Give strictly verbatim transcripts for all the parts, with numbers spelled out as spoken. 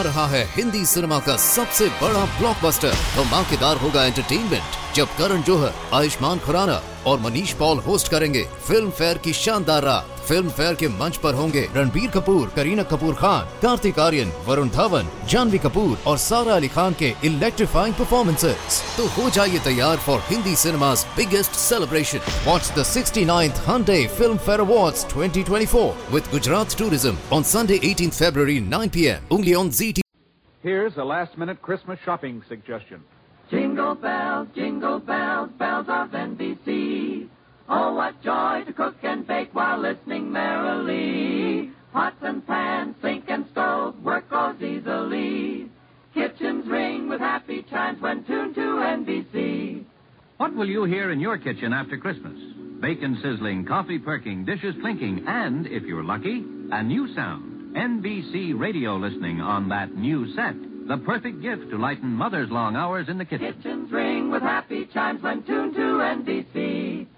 रहा है हिंदी सिनेमा का सबसे बड़ा ब्लॉकबस्टर। धमाकेदार होगा एंटरटेनमेंट जब करण जौहर, आयुष्मान खुराना और मनीष पॉल होस्ट करेंगे फिल्म फेयर की शानदार रात। फिल्म फेयर के मंच पर होंगे रणबीर कपूर, करीना कपूर खान, कार्तिक आर्यन, वरुण धवन, जानवी कपूर और सारा अली खान के इलेक्ट्रीफाइंग परफॉर्मेंसेस। तो हो जाइए तैयार for Hindi cinema's biggest celebration. Watch the sixty-ninth Hyundai Film Fair Awards twenty twenty-four with Gujarat Tourism on Sunday eighteenth February nine p m only on Z T V. Here's a last-minute Christmas shopping suggestion. Jingle bells, jingle bells, bells of N B C. Oh, what joy to cook and bake while listening merrily. Pots and pans, sink and stove, work goes easily. Kitchens ring with happy chimes when tuned to N B C. What will you hear in your kitchen after Christmas? Bacon sizzling, coffee perking, dishes clinking, and, if you're lucky, a new sound. N B C radio listening on that new set. The perfect gift to lighten mother's long hours in the kitchen. Kitchens ring with happy chimes when tuned to N B C.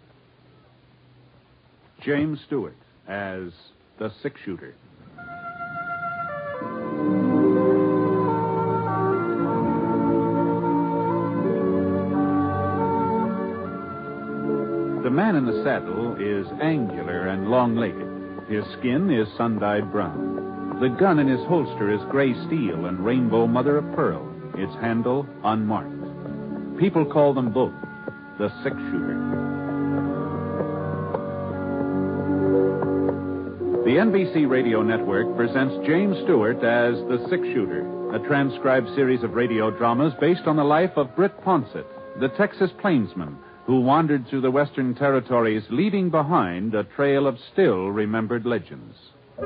James Stewart as the six-shooter. The man in the saddle is angular and long-legged. His skin is sun-dyed brown. The gun in his holster is gray steel and rainbow mother-of-pearl, its handle unmarked. People call them both the six-shooter. The N B C Radio Network presents James Stewart as the Six-Shooter, a transcribed series of radio dramas based on the life of Britt Ponsett, the Texas plainsman who wandered through the Western Territories leaving behind a trail of still-remembered legends.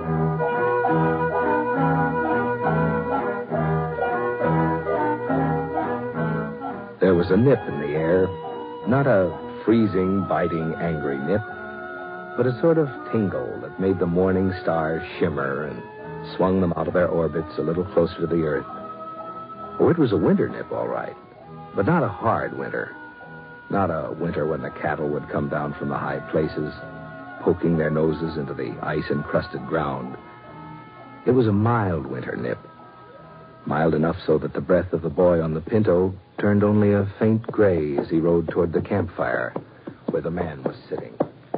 There was a nip in the air, not a freezing, biting, angry nip, but a sort of tingle that made the morning stars shimmer and swung them out of their orbits a little closer to the earth. Oh, it was a winter nip, all right, but not a hard winter. Not a winter when the cattle would come down from the high places, poking their noses into the ice-encrusted ground. It was a mild winter nip, mild enough so that the breath of the boy on the Pinto turned only a faint gray as he rode toward the campfire where the man was sitting.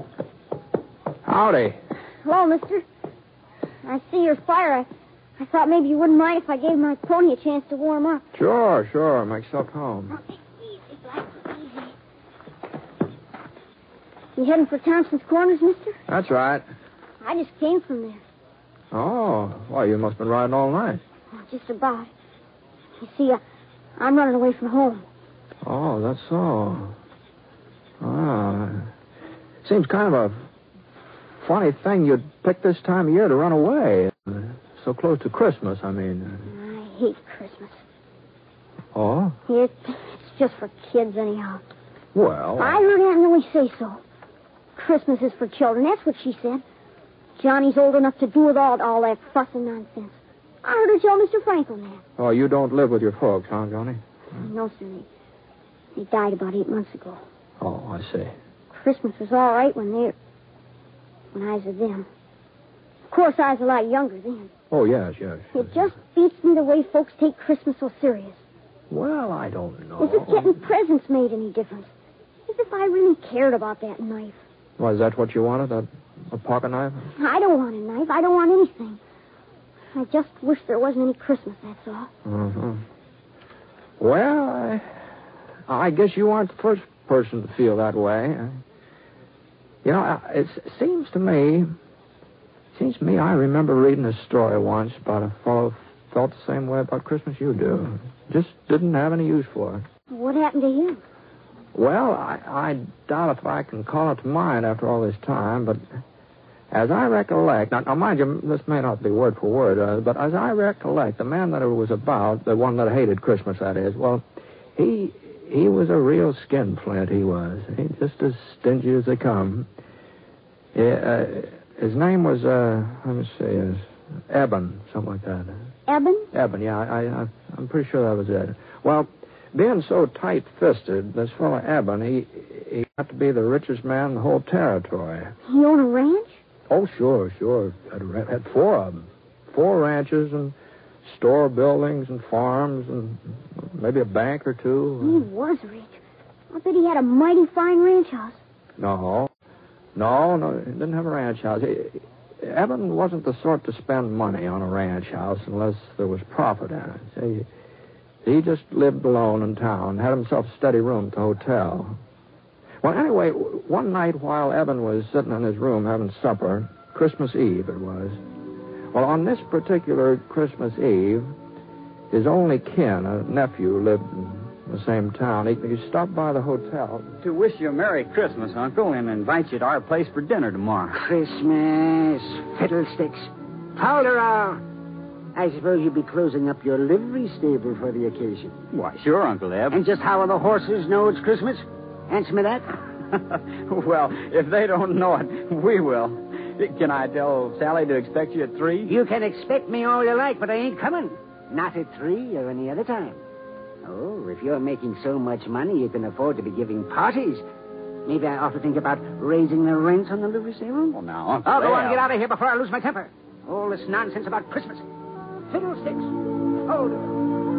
Howdy. Hello, mister. I see your fire. I, I thought maybe you wouldn't mind if I gave my pony a chance to warm up. Sure, sure. Make yourself home. Now, take it easy, Blackie, easy. You heading for Thompson's Corners, mister? That's right. I just came from there. Oh, well, you must have been riding all night. Oh, just about. You see, uh, I'm running away from home. Oh, that's so. Ah. Seems kind of a funny thing you'd pick this time of year to run away. So close to Christmas, I mean. I hate Christmas. Oh? It, it's just for kids, anyhow. Well... I heard Aunt Millie say so. Christmas is for children. That's what she said. Johnny's old enough to do without all that fuss and nonsense. I heard her tell Mister Franklin that. Oh, you don't live with your folks, huh, Johnny? No, sir. They, they died about eight months ago. Oh, I see. Christmas was all right when they... when I was with them. Of course, I was a lot younger then. Oh, yes, yes. It just beats me the way folks take Christmas so serious. Well, I don't know. As if getting presents made any difference. As if I really cared about that knife. Was that what you wanted, that a pocket knife? I don't want a knife. I don't want anything. I just wish there wasn't any Christmas, that's all. Mm-hmm. Well, I, I guess you aren't the first person to feel that way. You know, it seems to me, seems to me I remember reading a story once about a fellow who felt the same way about Christmas you do. Just didn't have any use for it. What happened to him? Well, I, I doubt if I can call it to mind after all this time, but as I recollect, now, now mind you, this may not be word for word, uh, but as I recollect, the man that it was about, the one that hated Christmas, that is, well, he he was a real skinflint, he was. He just as stingy as they come. Yeah, uh, his name was, uh, let me see, is Eben, something like that. Eben? Eben, yeah, I, I, I'm pretty sure that was it. Well, being so tight-fisted, this fellow Eben, he, he got to be the richest man in the whole territory. He owned a ranch? Oh, sure, sure. Had, had four of them. Four ranches and store buildings and farms and maybe a bank or two. He was rich. I bet he had a mighty fine ranch house. No. No, no, he didn't have a ranch house. He, Eben wasn't the sort to spend money on a ranch house unless there was profit in it. See, he just lived alone in town, had himself a steady room at the hotel. Well, anyway, one night while Eben was sitting in his room having supper, Christmas Eve it was, well, on this particular Christmas Eve, his only kin, a nephew, lived in the same town. He, he stopped by the hotel. To wish you a Merry Christmas, Uncle, and invite you to our place for dinner tomorrow. Christmas, fiddlesticks. Polderall. I suppose you'll be closing up your livery stable for the occasion. Why, sure, Uncle Eb. And just how will the horses know it's Christmas? Answer me that. Well, if they don't know it, we will. Can I tell Sally to expect you at three? You can expect me all you like, but I ain't coming. Not at three or any other time. Oh, if you're making so much money you can afford to be giving parties, maybe I ought to think about raising the rent on the livery stable. Well, now, Uncle Oh, go on, Eb. get out of here before I lose my temper. All this nonsense about Christmas. Fiddlesticks. Hold it.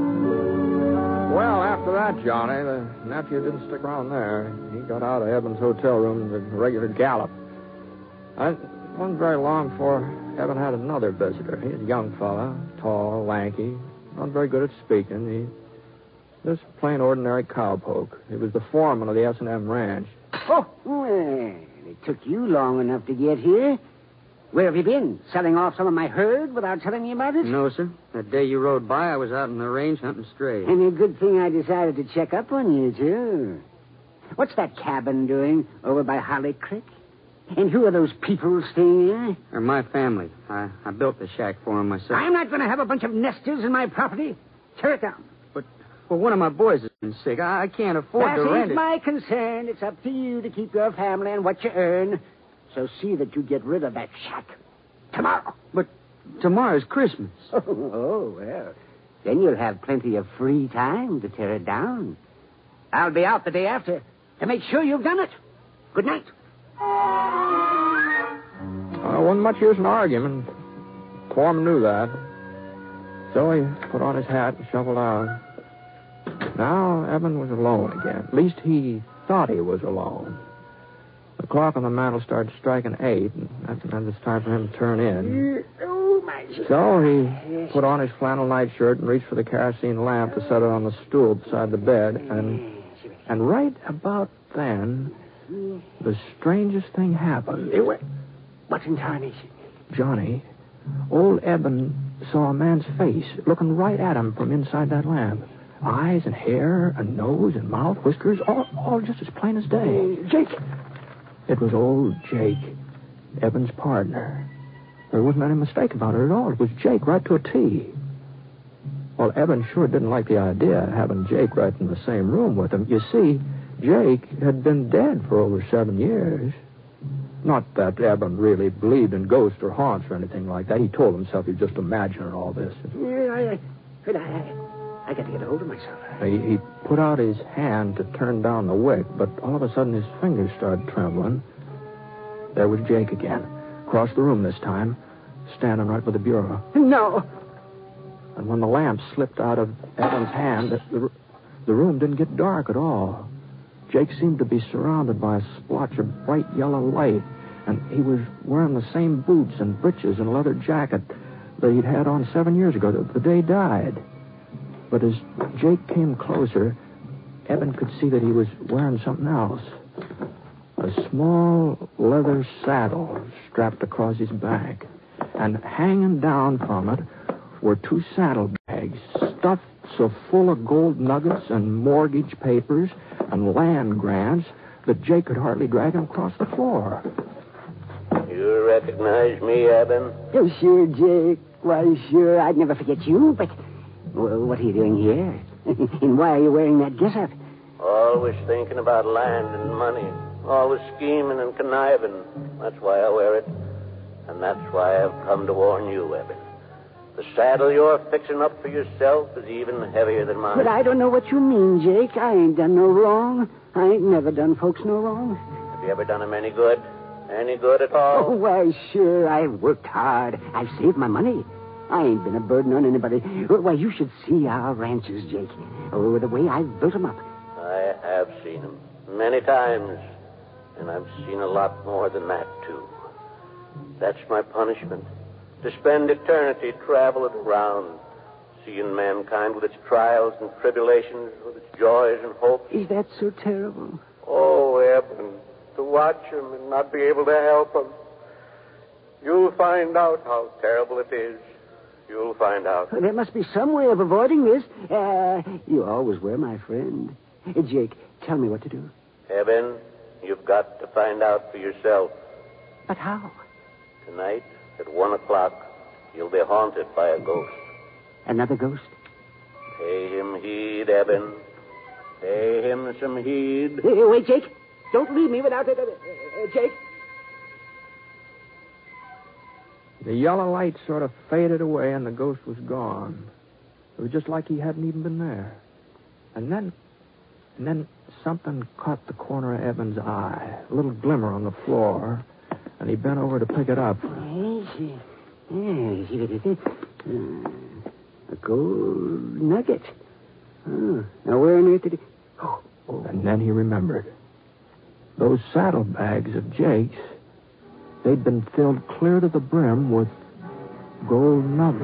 Well, after that, Johnny, the nephew didn't stick around there. He got out of Eben's hotel room in a regular gallop. It wasn't very long before Eben had another visitor. He was a young fella, tall, lanky, not very good at speaking. He just plain ordinary cowpoke. He was the foreman of the S and M ranch. Oh, well, it took you long enough to get here. Where have you been? Selling off some of my herd without telling me about it? No, sir. That day you rode by, I was out in the range hunting strays. And a good thing I decided to check up on you, too. What's that cabin doing over by Holly Creek? And who are those people staying there? They're my family. I, I built the shack for them myself. I'm not going to have a bunch of nesters in my property. Tear it down. But, well, one of my boys has been sick. I, I can't afford that to rent ain't it. my concern. It's up to you to keep your family and what you earn. So see that you get rid of that shack. Tomorrow. But tomorrow's Christmas. Oh, oh, well. Then you'll have plenty of free time to tear it down. I'll be out the day after to make sure you've done it. Good night. Uh, wasn't much use in arguing. Foreman knew that. So he put on his hat and shuffled out. Now Eben was alone again. At least he thought he was alone. The clock on the mantel started striking eight, and that meant it's time for him to turn in. Oh, my... So he put on his flannel nightshirt and reached for the kerosene lamp to set it on the stool beside the bed, and and right about then, the strangest thing happened. What in tarnation? Johnny, old Eben saw a man's face looking right at him from inside that lamp. Eyes and hair and nose and mouth, whiskers, all, all just as plain as day. Jake! It was old Jake, Eben's partner. There wasn't any mistake about it at all. It was Jake right to a T. Well, Eben sure didn't like the idea of having Jake right in the same room with him. You see, Jake had been dead for over seven years. Not that Eben really believed in ghosts or haunts or anything like that. He told himself he'd just imagining all this. Yeah, I, I, I, I got to get a hold of myself. He, he put out his hand to turn down the wick, but all of a sudden his fingers started trembling. There was Jake again, across the room this time, standing right by the bureau. No. And when the lamp slipped out of Eben's hand, the, the room didn't get dark at all. Jake seemed to be surrounded by a splotch of bright yellow light, and he was wearing the same boots and breeches and leather jacket that he'd had on seven years ago, the, the day he died. But as Jake came closer, Eben could see that he was wearing something else. A small leather saddle strapped across his back. And hanging down from it were two saddlebags stuffed so full of gold nuggets and mortgage papers and land grants that Jake could hardly drag him across the floor. You recognize me, Eben? Oh, sure, Jake. Why, sure. I'd never forget you, but... Well, what are you doing here? And why are you wearing that getup? Always thinking about land and money. Always scheming and conniving. That's why I wear it. And that's why I've come to warn you, Eben. The saddle you're fixing up for yourself is even heavier than mine. But I don't know what you mean, Jake. I ain't done no wrong. I ain't never done folks no wrong. Have you ever done them any good? Any good at all? Oh, why, sure. I've worked hard. I've saved my money. I ain't been a burden on anybody. Why, you should see our ranches, Jake. Oh, the way I've built them up. I have seen them many times, and I've seen a lot more than that, too. That's my punishment, to spend eternity traveling around, seeing mankind with its trials and tribulations, with its joys and hopes. Is that so terrible? Oh, Eben, to watch them and not be able to help them. You'll find out how terrible it is. You'll find out. Well, there must be some way of avoiding this. Uh, you always were my friend. Uh, Jake, tell me what to do. Eben, you've got to find out for yourself. But how? Tonight, at one o'clock, you'll be haunted by a ghost. Another ghost? Pay him heed, Eben. Pay him some heed. Uh, wait, Jake. Don't leave me without it. Uh, uh, Jake. The yellow light sort of faded away and the ghost was gone. It was just like he hadn't even been there. And then, and then something caught the corner of Eben's eye, a little glimmer on the floor, and he bent over to pick it up. Yes, yes. A gold nugget. Oh, now where on earth did he... Oh, oh. And then he remembered. Those saddlebags of Jake's, they'd been filled clear to the brim with gold nuggets.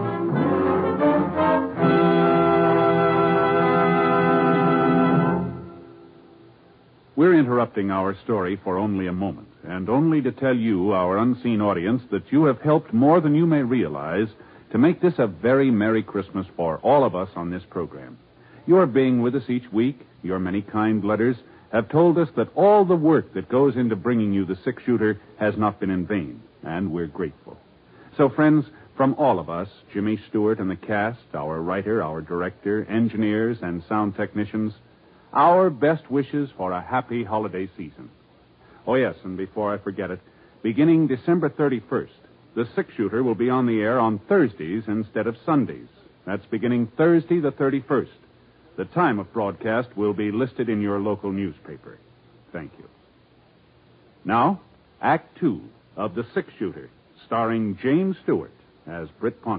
We're interrupting our story for only a moment, and only to tell you, our unseen audience, that you have helped more than you may realize to make this a very Merry Christmas for all of us on this program. Your being with us each week, your many kind letters, have told us that all the work that goes into bringing you the six-shooter has not been in vain, and we're grateful. So, friends, from all of us, Jimmy Stewart and the cast, our writer, our director, engineers, and sound technicians, our best wishes for a happy holiday season. Oh, yes, and before I forget it, beginning December thirty-first, the six-shooter will be on the air on Thursdays instead of Sundays. That's beginning Thursday the thirty-first. The time of broadcast will be listed in your local newspaper. Thank you. Now, Act Two of The Six-Shooter, starring James Stewart as Britt Ponsett.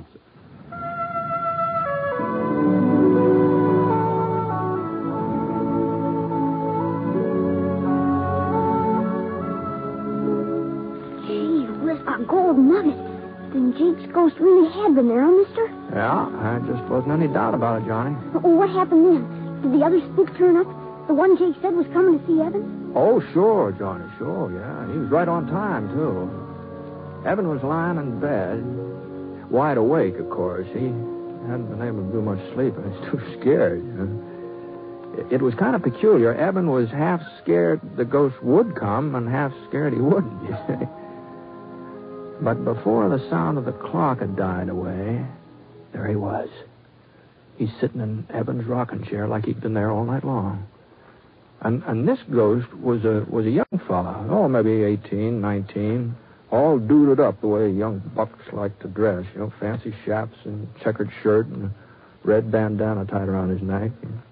Gee whiz, a gold nugget. Then Jake's ghost really had been there, huh, mister? Yeah, there just wasn't any doubt about it, Johnny. Well, what happened then? Did the other spook turn up? The one Jake said was coming to see Evan? Oh, sure, Johnny, sure, yeah. He was right on time, too. Evan was lying in bed, wide awake, of course. He hadn't been able to do much sleep, and he's too scared. It, it was kind of peculiar. Evan was half scared the ghost would come and half scared he wouldn't, you see. But before the sound of the clock had died away, there he was. He's sitting in Evan's rocking chair like he'd been there all night long. And and this ghost was a was a young fella, oh, maybe eighteen, nineteen, all duded up the way young bucks like to dress, you know, fancy chaps and checkered shirt and a red bandana tied around his neck.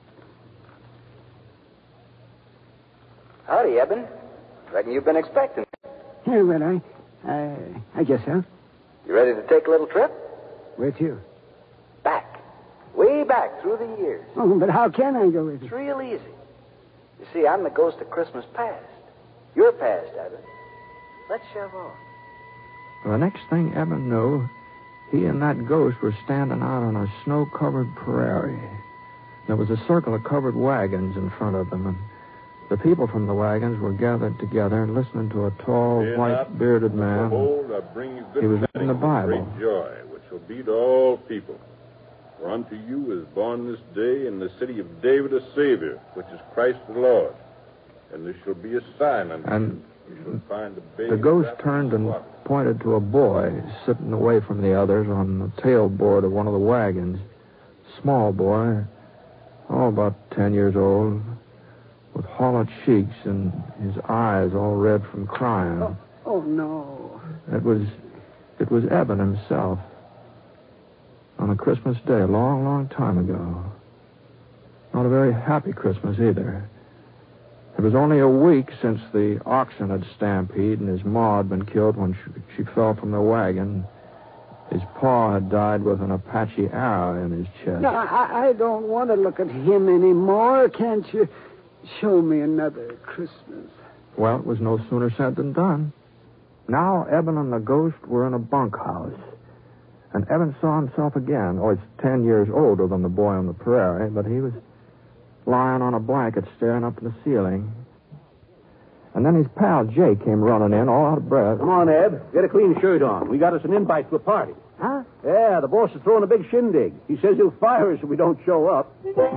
Howdy, Eben. Reckon you've been expecting. Yeah, well, I, I, I guess so. You ready to take a little trip? Where to? Back. Way back through the years. Oh, but how can I go with you? It's real easy. You see, I'm the ghost of Christmas past. You're past, Eben. Let's shove off. Well, the next thing Evan knew, he and that ghost were standing out on a snow-covered prairie. There was a circle of covered wagons in front of them, and the people from the wagons were gathered together listening to a tall, Fear white-bearded not, man. Behold, I bring you good He was reading the tidings of Bible. Great joy, which shall be to all people. For unto you is born this day in the city of David a Savior, which is Christ the Lord. And there shall be a sign unto And you. You shall find a baby. the ghost wrapped turned in and cloth. pointed to a boy sitting away from the others on the tailboard of one of the wagons. Small boy, oh, about ten years old, with hollow cheeks and his eyes all red from crying. Oh, oh no. It was, it was Eben himself. On a Christmas day, a long, long time ago. Not a very happy Christmas either. It was only a week since the oxen had stampeded and his ma had been killed when she, she fell from the wagon. His paw had died with an Apache arrow in his chest. No, I, I don't want to look at him anymore. Can't you show me another Christmas? Well, it was no sooner said than done. Now Eben and the ghost were in a bunkhouse. And Eben saw himself again. Oh, he's ten years older than the boy on the prairie, but he was lying on a blanket staring up at the ceiling. And then his pal Jay came running in, all out of breath. Come on, Eb. Get a clean shirt on. We got us an invite to a party. Huh? Yeah, the boss is throwing a big shindig. He says he'll fire us if we don't show up.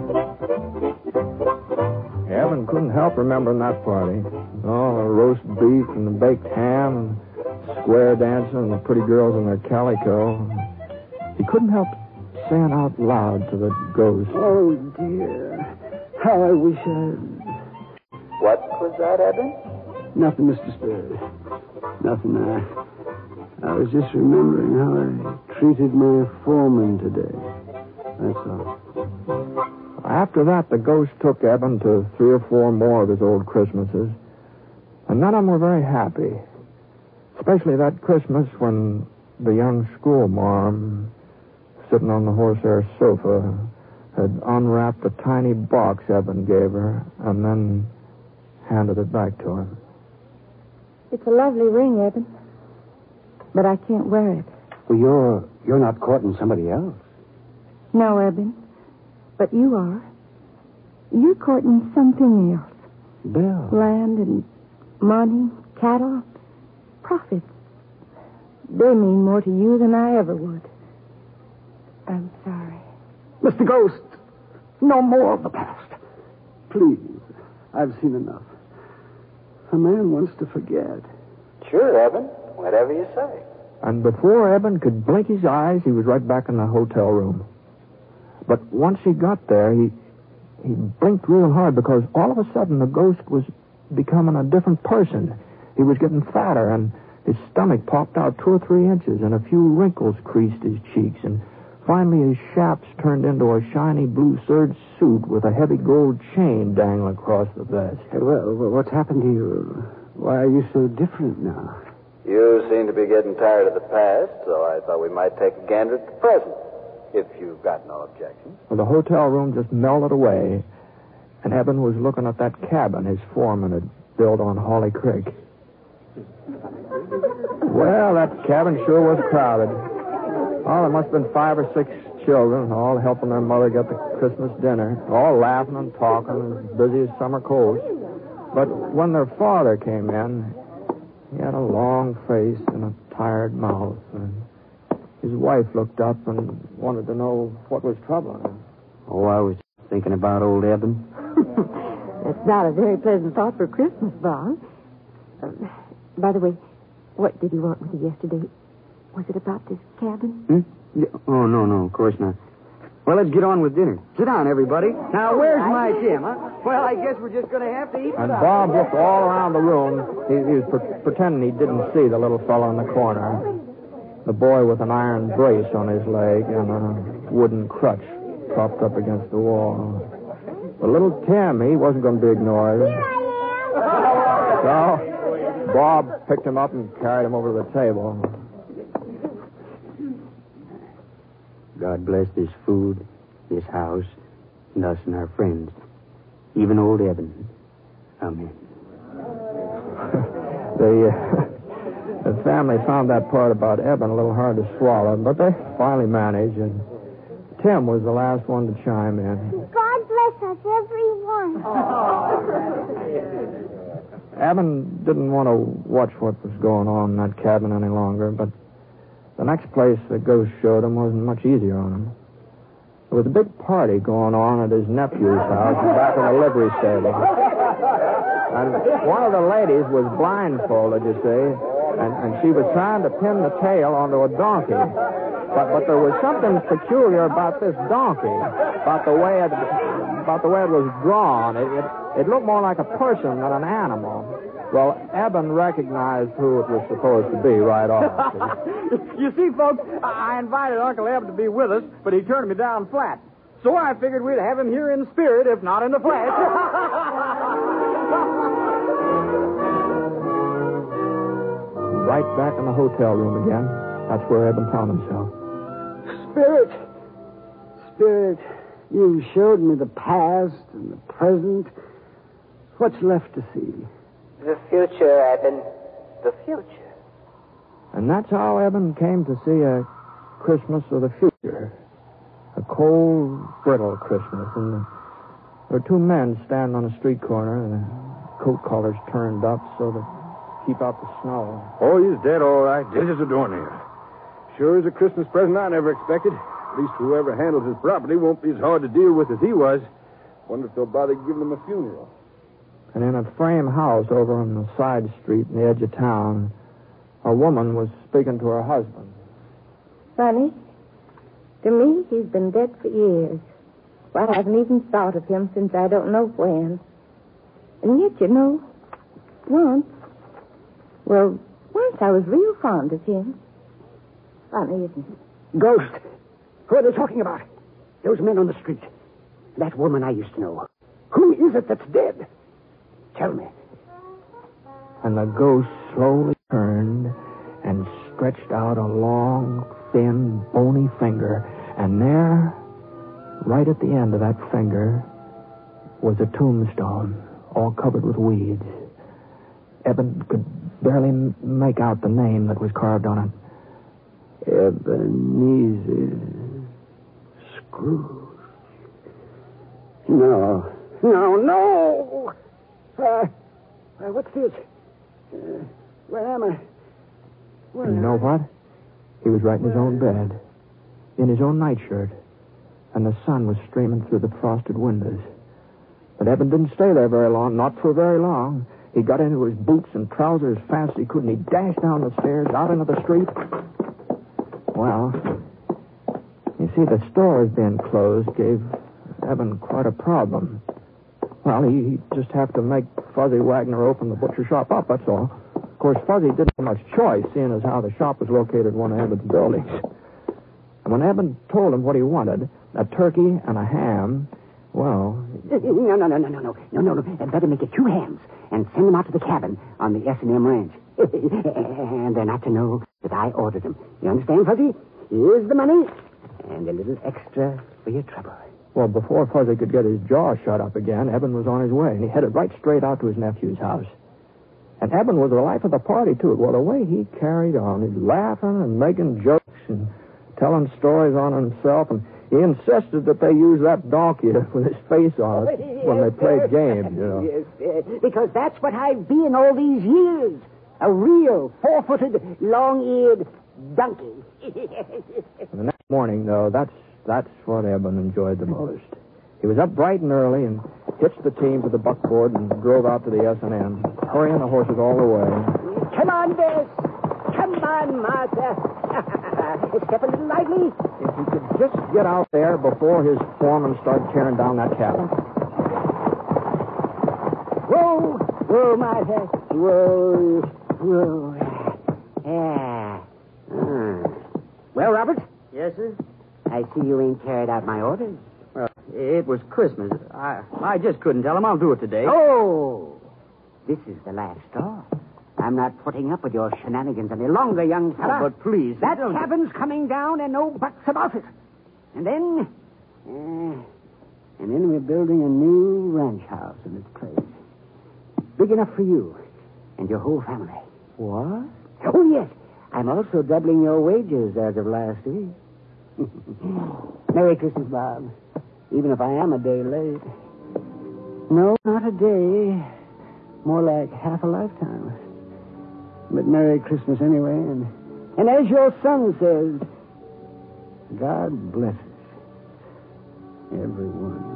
Evan couldn't help remembering that party. Oh, the roast beef and the baked ham and square dancing and the pretty girls in their calico. He couldn't help saying out loud to the ghost. Oh, dear. How I wish I... What was that, Eben? Nothing, Mister Spurs. Nothing. I, I was just remembering how I treated my foreman today. That's all. After that, the ghost took Eben to three or four more of his old Christmases. And none of them were very happy. Especially that Christmas when the young schoolmarm, sitting on the horsehair sofa, had unwrapped a tiny box Eben gave her and then handed it back to him. It's a lovely ring, Eben. But I can't wear it. Well, you're you're not courting somebody else. No, Eben. But you are. You're courting something else. Bill. Land and money, cattle, profits. They mean more to you than I ever would. I'm sorry. Mister Ghost, no more of the past. Please, I've seen enough. A man wants to forget. Sure, Eben. Whatever you say. And before Eben could blink his eyes, he was right back in the hotel room. But once he got there, he he blinked real hard because all of a sudden the ghost was becoming a different person. He was getting fatter, and his stomach popped out two or three inches, and a few wrinkles creased his cheeks, and finally his chaps turned into a shiny blue serge suit with a heavy gold chain dangling across the vest. Hey, well, what's happened to you? Why are you so different now? You seem to be getting tired of the past, so I thought we might take a gander at the present, if you've got no objections. Well, the hotel room just melted away, and Eben was looking at that cabin his foreman had built on Holly Creek. Well, that cabin sure was crowded. Oh, there must have been five or six children, all helping their mother get the Christmas dinner, all laughing and talking, as busy as summer coast. But when their father came in, he had a long face and a tired mouth, and his wife looked up and wanted to know what was troubling him. Oh, I was thinking about old Eben. That's not a very pleasant thought for Christmas, Bob. Um, by the way, what did you want with you yesterday? Was it about this cabin? Hmm? Yeah. Oh, no, no, of course not. Well, let's get on with dinner. Sit down, everybody. Now, where's my Tim, huh? Well, I guess we're just going to have to eat And without. Bob looked all around the room. He, he was pre- pretending he didn't see the little fellow in the corner. The boy with an iron brace on his leg and a wooden crutch propped up against the wall. But little Tim, he wasn't going to be ignored. Here I am. So, Bob picked him up and carried him over to the table. God bless this food, this house, and us and our friends. Even old Eben. Amen. the, uh, the family found that part about Eben a little hard to swallow, but they finally managed, and Tim was the last one to chime in. God bless us, everyone. Eben didn't want to watch what was going on in that cabin any longer, but the next place the ghost showed him wasn't much easier on him. There was a big party going on at his nephew's house back in the livery stable. And one of the ladies was blindfolded, you see, and, and she was trying to pin the tail onto a donkey. But but there was something peculiar about this donkey, about the way it about the way it was drawn. It it, it looked more like a person than an animal. Well, Eben recognized who it was supposed to be right off. You see, folks, I invited Uncle Eb to be with us, but he turned me down flat. So I figured we'd have him here in spirit, if not in the flesh. Right back in the hotel room again. That's where Eben found himself. Spirit, Spirit, you showed me the past and the present. What's left to see? The future, Eben. The future. And that's how Eben came to see a Christmas of the future. A cold, brittle Christmas. And the, there were two men standing on a street corner, and the coat collars turned up so to keep out the snow. Oh, he's dead, all right. Dead as a doornail. Sure is a Christmas present I never expected. At least whoever handles his property won't be as hard to deal with as he was. Wonder if they'll bother giving him a funeral. And in a frame house over on the side street in the edge of town, a woman was speaking to her husband. Funny. To me, he's been dead for years. Well, I haven't even thought of him since I don't know when. And yet, you know, once, well, once I was real fond of him. Funny, isn't it? Ghost. Who are they talking about? Those men on the street. That woman I used to know. Who is it that's dead? Tell me. And the ghost slowly turned and stretched out a long, thin, bony finger. And there, right at the end of that finger, was a tombstone, all covered with weeds. Eben could barely m- make out the name that was carved on it. Ebenezer Scrooge. No. No, no! Uh, uh, what's this? Uh, where am I? Where And you know what? He was right in his own bed, in his own nightshirt, and the sun was streaming through the frosted windows. But Eben didn't stay there very long, not for very long. He got into his boots and trousers as fast as he could, and he dashed down the stairs, out into the street. Well, you see, the stores being closed gave Eben quite a problem. Well, he, he'd just have to make Fuzzy Wagner open the butcher shop up, that's all. Of course, Fuzzy didn't have much choice, seeing as how the shop was located in one of Eben's buildings. And when Eben told him what he wanted, a turkey and a ham, well... No, no, no, no, no, no. No, no, no. I'd better make it two hams and send them out to the cabin on the S and M ranch. And they're not to know that I ordered them. You understand, Fuzzy? Here's the money and a little extra for your trouble. Well, before Fuzzy could get his jaw shut up again, Eben was on his way, and he headed right straight out to his nephew's house. And Eben was the life of the party, too. Well, the way he carried on, he's laughing and making jokes and telling stories on himself, and he insisted that they use that donkey with his face on it when they played games, you know. Yes, yes, because that's what I've been all these years. A real four-footed, long-eared donkey. And the next morning, though, that's that's what Eben enjoyed the most. He was up bright and early and hitched the team to the buckboard and drove out to the S and M, hurrying the horses all the way. Come on, Bess. Come on, Martha. Step a little lively. If he could just get out there before his foreman started tearing down that cabin. Whoa, whoa, Martha. Whoa, whoa. Yeah. Ah. Well, Robert? Yes, sir? I see you ain't carried out my orders. Well, it was Christmas. I I just couldn't tell him. I'll do it today. Oh! This is the last straw. I'm not putting up with your shenanigans any longer, young fella. Oh, but please. That don't... cabin's coming down and no buts about it. And then... Uh, and then we're building a new ranch house in its place. Big enough for you and your whole family. What? Oh, yes. I'm also doubling your wages as of last week. Merry Christmas, Bob. Even if I am a day late. No, not a day. More like half a lifetime. But Merry Christmas anyway. And, and as your son says, God bless us, everyone.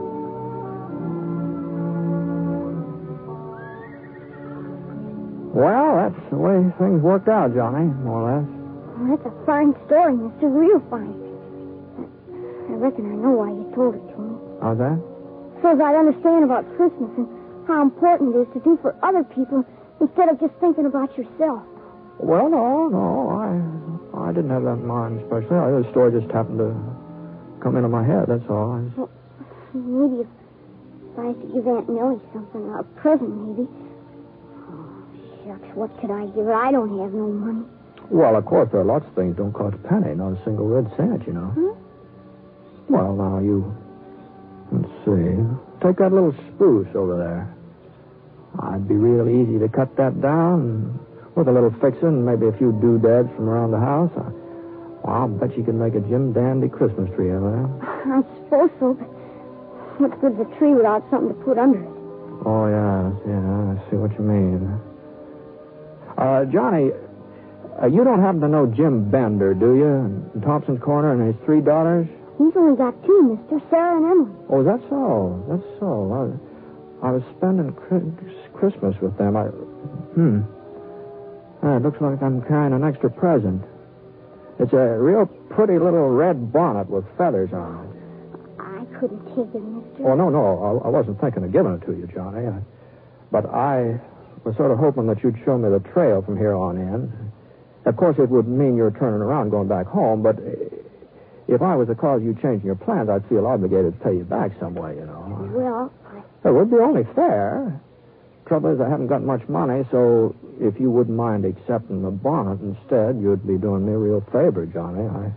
Well, that's the way things worked out, Johnny, more or less. Well, that's a fine story, mister. Real fine. I reckon I know why you told it to me. How's that? So that I'd understand about Christmas and how important it is to do for other people instead of just thinking about yourself. Well, no, no. I I didn't have that in mind especially. The story just happened to come into my head, that's all. I just... Well, maybe if, if I had to give Aunt Millie something, a present maybe. Oh, shucks, what could I give her? I don't have no money. Well, of course, there are lots of things don't cost a penny, not a single red cent, you know. Hmm? Well, now, you... Let's see. Take that little spruce over there. I'd be real easy to cut that down with a little fixing and maybe a few doodads from around the house. I, well, I'll bet you can make a Jim Dandy Christmas tree out of that. I suppose so, but what good's a tree without something to put under it? Oh, yeah, yeah, I see what you mean. Uh, Johnny, uh, you don't happen to know Jim Bender, do you? In Thompson's Corner and his three daughters? He's only got two, mister, Sarah and Emily. Oh, that's so. That's so. I, I was spending Christmas with them. I, hmm. Ah, it looks like I'm carrying an extra present. It's a real pretty little red bonnet with feathers on it. I couldn't take it, mister. Oh, no, no. I, I wasn't thinking of giving it to you, Johnny. I, but I was sort of hoping that you'd show me the trail from here on in. Of course, it would mean you're turning around going back home, but if I was the cause of you changing your plans, I'd feel obligated to pay you back some way, you know. Well, I... It would be only fair. Trouble is, I haven't got much money, so if you wouldn't mind accepting the bonnet instead, you'd be doing me a real favor, Johnny. I...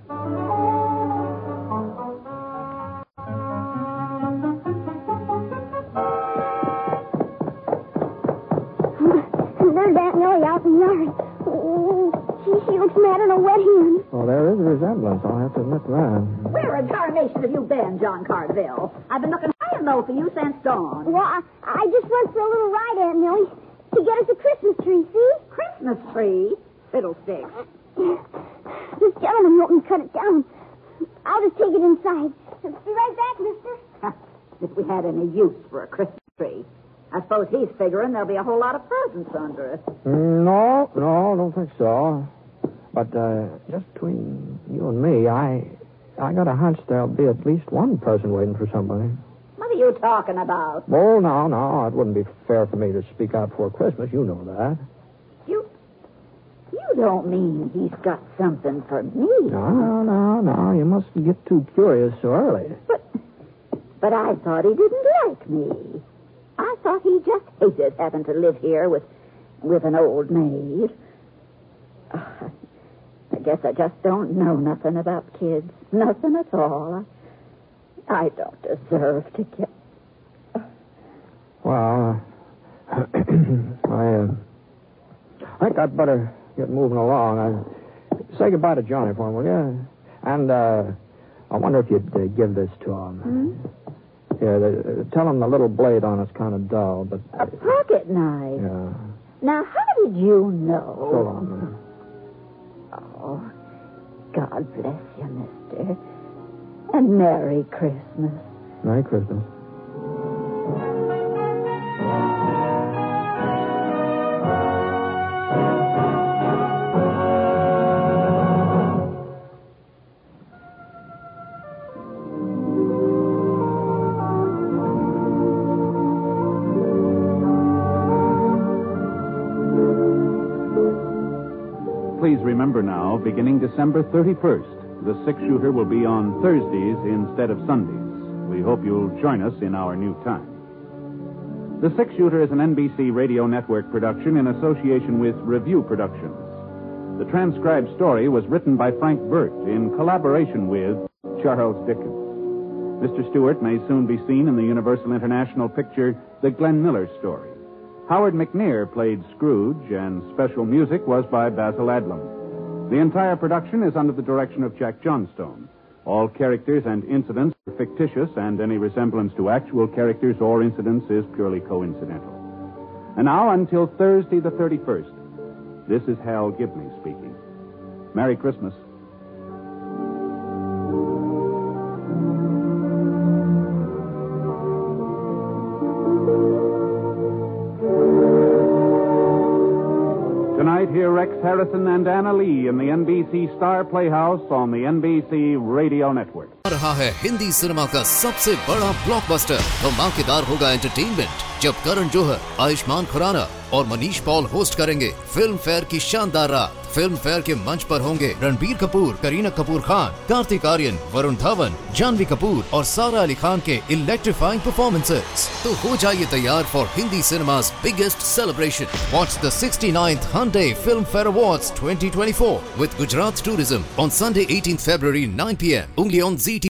There's Aunt Nellie out in the yard. Oh, gee, she looks mad on a wet hen. Well, there is a resemblance, I'll have to admit that. Where in tarnation have you been, John Carterville? I've been looking high and low for you since dawn. Well, I, I just went for a little ride, Aunt Nellie, to get us a Christmas tree, see? Christmas tree? Fiddlesticks. This gentleman helped me cut it down. I'll just take it inside. Be right back, mister. If we had any use for a Christmas tree. I suppose he's figuring there'll be a whole lot of presents under it. No, no, I don't think so. But uh, just between you and me, I I got a hunch there'll be at least one person waiting for somebody. What are you talking about? Oh, no, no. It wouldn't be fair for me to speak out before Christmas. You know that. You you don't mean he's got something for me? No, no, no. You mustn't get too curious so early. But, but I thought he didn't like me. I thought he just hated having to live here with with an old maid. Uh, I guess I just don't know nothing about kids. Nothing at all. I, I don't deserve to get... Uh... Well, uh, I, uh, I think I'd better get moving along. I, say goodbye to Johnny for him, will you? And uh, I wonder if you'd uh, give this to him. Hmm? Yeah, the, tell him the little blade on it's kind of dull, but... A pocket knife? Yeah. Now, how did you know? So long, man. Oh, God bless you, mister. And Merry Christmas. Merry Christmas. Please remember now, beginning December thirty-first, the six-shooter will be on Thursdays instead of Sundays. We hope you'll join us in our new time. The Six-Shooter is an N B C Radio Network production in association with Review Productions. The transcribed story was written by Frank Burt in collaboration with Charles Dickens. Mister Stewart may soon be seen in the Universal International picture The Glenn Miller Story. Howard McNear played Scrooge, and special music was by Basil Adlam. The entire production is under the direction of Jack Johnstone. All characters and incidents are fictitious, and any resemblance to actual characters or incidents is purely coincidental. And now, until Thursday the thirty-first, this is Hal Gibney speaking. Merry Christmas. Tonight, hear Rex Harrison and Anna Lee in the N B C Star Playhouse on the N B C Radio Network. रहा है Hindi cinema का सबसे बड़ा blockbuster धमाकेदार होगा entertainment जब करण जौहर, आयुष्मान खुराना और Manish Paul host करेंगे फिल्म फेयर की शानदार रात। फिल्म फेयर के मंच पर होंगे रणबीर कपूर, करीना कपूर खान, कार्तिक आर्यन, वरुण धवन, जानवी कपूर और सारा अली खान के इलेक्ट्रीफाइंग परफॉर्मेंसेस। तो हो जाइए तैयार for Hindi cinema's biggest celebration. Watch the sixty-ninth Hyundai Film Fair Awards twenty twenty-four with Gujarat Tourism on Sunday eighteenth February nine p m only on Z T V.